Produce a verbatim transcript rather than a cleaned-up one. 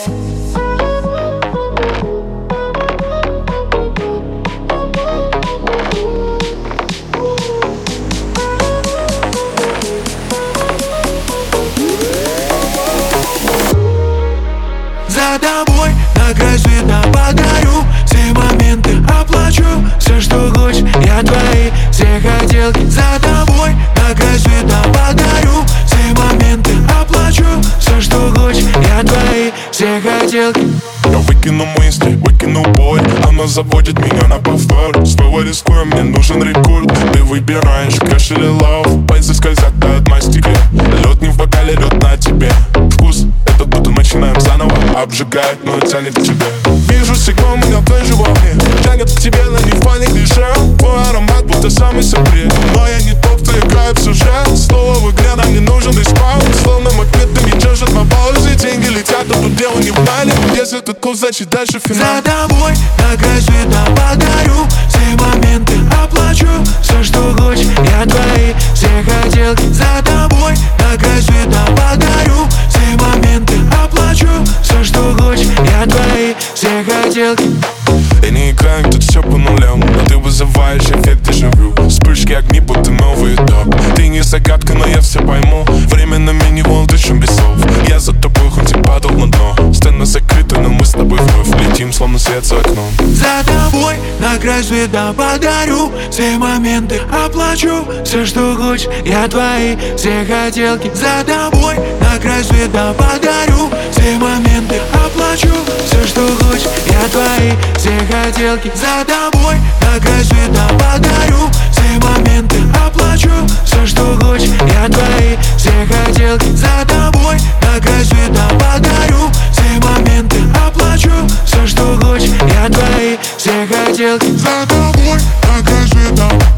За тобой на край света подарю все моменты, оплачу все, что хочешь, я твои все хотелки. За тобой на край света подарю все моменты, оплачу все, что хочешь, я твои все хотелки. Я выкину мысли, выкину боль, она заводит меня на повтор. Снова рискую, мне нужен рекорд. Ты выбираешь кэш или лав, пальцы скользят от мастики. Лед не в бокале, лед на тебе. Вкус этот будто начинаем заново. Обжигает, но тянет к тебе. Вижу сигнал, меня той же волне. Тянет к тебе, но не в плане клише. Твой аромат будто самый секрет. Но я не топ, ты играю в сюжет. Снова в игре нам не нужен респаун. Словно магнит, ты не держит на паузе. Деньги летят, но тут дело не в майле. Если тут курс, значит дальше финал. За тобой на край света подарю все моменты, оплачу все, что хочешь, я твои все хотелки. За тобой на край света подарю все моменты, оплачу все, что хочешь, я твои все хотелки. Я не играю, тут все по нулям, но ты вызываешь эффект дежавю. Вспышки огни, будто новый этап. Ты не загадка, но я все пойму. Время на мини-волн, дышим без слов. Я за тобой, хоть и падал на дно. Сцена закрыта, но мы с тобой вновь летим, словно свет за окном. За тобой на край света подарю все моменты, оплачу все, что хочешь, я твои все хотелки. За тобой на край света подарю все моменты, оплачу все, что хочешь, я твои все хотелки. За тобой на край света подарю все моменты, оплачу все, что хочешь, я твои все хотелки. За тобой на край света подарю все моменты, оплачу все, что хочешь, я твои все хотелки. За тобой на край света